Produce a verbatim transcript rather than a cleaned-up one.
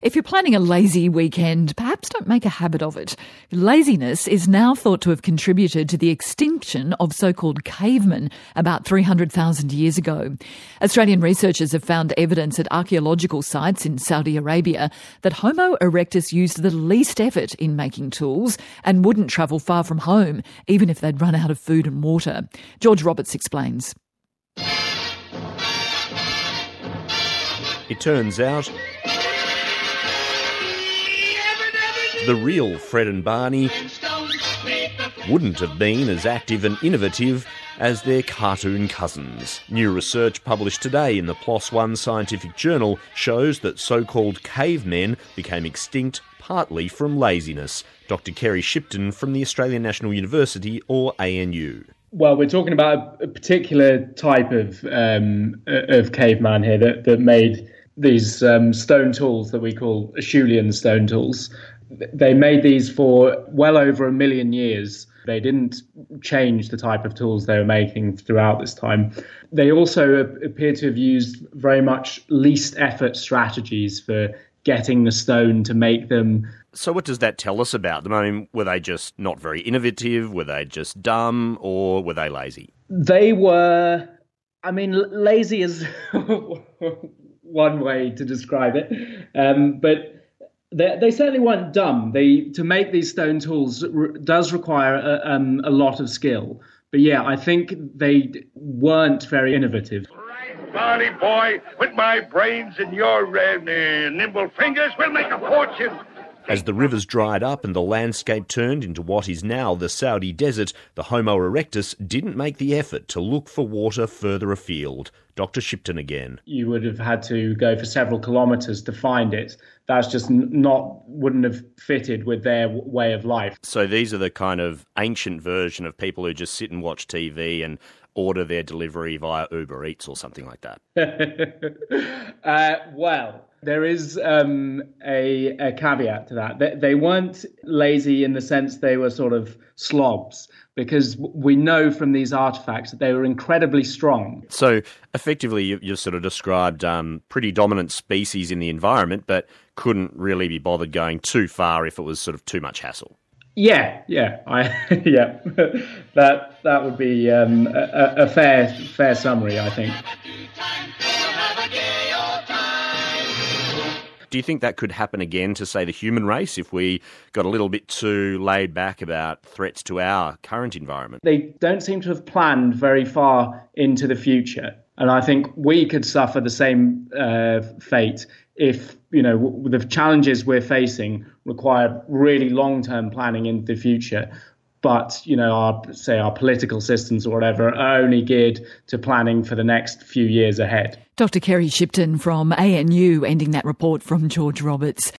If you're planning a lazy weekend, perhaps don't make a habit of it. Laziness is now thought to have contributed to the extinction of so-called cavemen about three hundred thousand years ago. Australian researchers have found evidence at archaeological sites in Saudi Arabia that Homo erectus used the least effort in making tools and wouldn't travel far from home, even if they'd run out of food and water. George Roberts explains. It turns out the real Fred and Barney wouldn't have been as active and innovative as their cartoon cousins. New research published today in the PLOS One scientific journal shows that so-called cavemen became extinct partly from laziness. Doctor Kerry Shipton from the Australian National University, or A N U. Well, we're talking about a particular type of um, of caveman here that, that made these um, stone tools that we call Acheulean stone tools. They made these for well over a million years. They didn't change the type of tools they were making throughout this time. They also appear to have used very much least effort strategies for getting the stone to make them. So what does that tell us about them? I mean, were they just not very innovative? Were they just dumb? Or were they lazy? They were, I mean, lazy is one way to describe it. Um, but They, they certainly weren't dumb. They to make these stone tools r- does require a, um, a lot of skill. But yeah, I think they weren't very innovative. Right, Barney boy, with my brains and your uh, uh, nimble fingers, we'll make a fortune. As the rivers dried up and the landscape turned into what is now the Saudi desert, the Homo erectus didn't make the effort to look for water further afield. Doctor Shipton again. You would have had to go for several kilometres to find it. That's just not, wouldn't have fitted with their w- way of life. So these are the kind of ancient version of people who just sit and watch T V and order their delivery via Uber Eats or something like that. uh, well, there is um, a, a caveat to that. They, they weren't lazy in the sense they were sort of slobs, because we know from these artefacts that they were incredibly strong. So effectively, you, you've sort of described um, pretty dominant species in the environment, but couldn't really be bothered going too far if it was sort of too much hassle. Yeah, yeah, I yeah, that that would be um, a, a fair fair summary, I think. Do you think that could happen again to, say, the human race if we got a little bit too laid back about threats to our current environment? They don't seem to have planned very far into the future. And I think we could suffer the same uh, fate if, you know, w- the challenges we're facing require really long-term planning into the future. But, you know, our, say our political systems or whatever are only geared to planning for the next few years ahead. Doctor Kerry Shipton from A N U ending that report from George Roberts.